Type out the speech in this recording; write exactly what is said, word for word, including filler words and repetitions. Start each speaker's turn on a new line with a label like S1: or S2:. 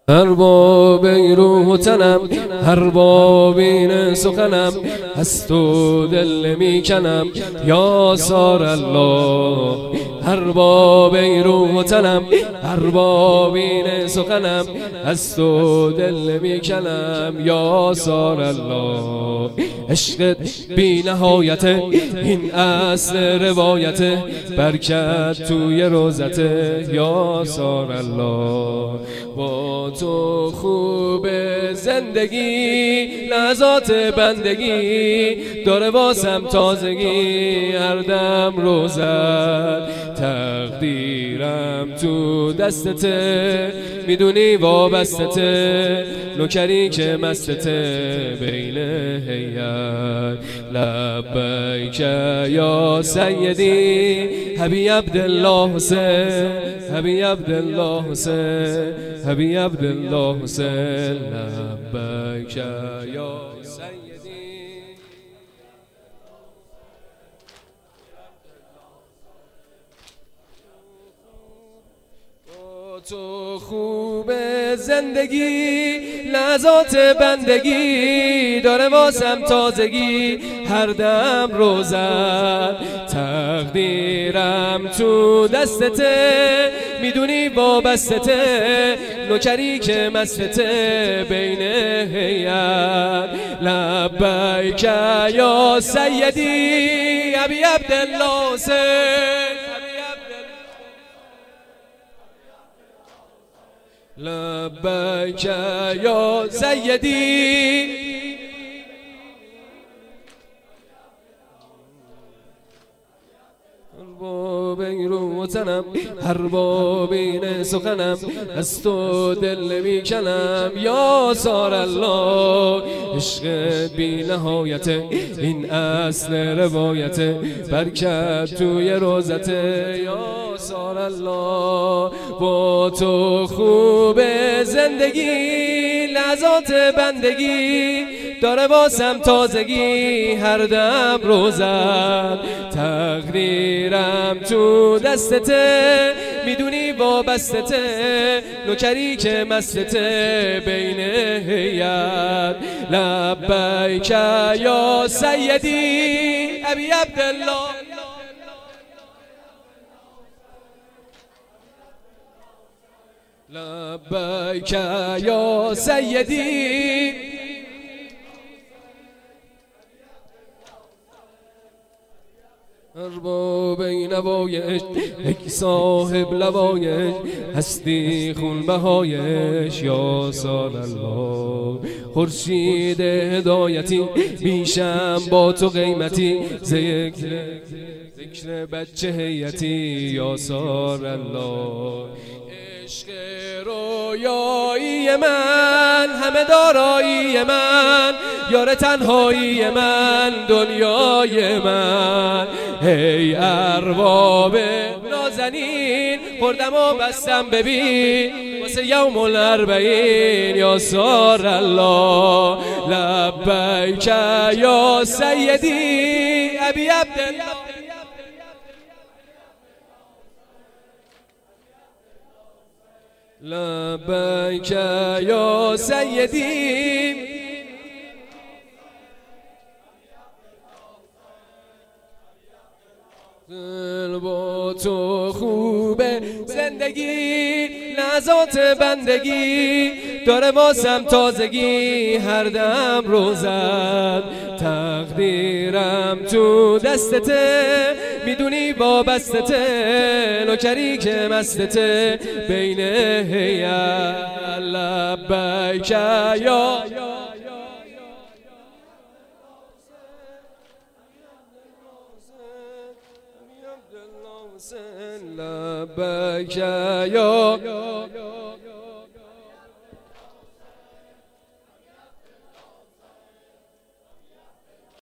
S1: ارباب روح و تنم، اربابین سخنم، از تو دل میکنم یا سار الله. ارباب روح و تنم، اربابین سخنم، از تو دل میکنم یا سار الله. عشق بی نهایت این اصل روایت، برکت توی روزت یا سار الله. با تو خوب زندگی، لحظات بندگی داره واسم تازگی، هر دم روزت تقدیرم تو دستته، میدونی وابستته، نوکری که مستته بین هیئت. لبیک یا سیدی حبی عبدالله حسین، حبی عبدالله حسین، حبی عبدالله حسین. لبیک یا سیدی. تو خوب زندگی، لحظات بندگی داره واسم تازگی، هر دم روزت تقدیرم تو دستته، میدونی وابستته، نوکری که مستته بین هیئت. لبیک یا سیدی ابی عبدالله حسین، لبیک یا سیدی. اربابین روح و تنم، اربابین سخنم، از تو دل میکنم یا سار الله. عشق بی نهایت این اصل روایت، برکت توی روزت یا سار الله. با تو خوب زندگی، لحظات بندگی داره واسم تازگی، هر دم روزت تقدیرم تو دستته، میدونی وابستته، نوکری که مستته بین هیئت. لبیک یا سیدی ابی عبدالله، لبیک یا سیدی. اربابین نوایش ای صاحب لوایش، هستی خون بهایش یا سال الله. خورشید هدایتی بیشم با تو قیمتی، ذکر ذکر بچه هیئتی یا سال الله. عشق رویایی من، همه دارایی من، یار تنهایی من، دنیای من. ای ارباب نازنین، خوردم و بستم ببین، واسه یوم الاربعین یا سار الله. لبیک یا سیدی ابی عبدالله، لبیک یا سیدی. با تو خوب زندگی، لحظات بندگی داره واسم تازگی، هر دم روزت تقدیرم تو دستته، میدونی وابستته، نوکری که مستته بین هیئت. لبیک یا لبیک یا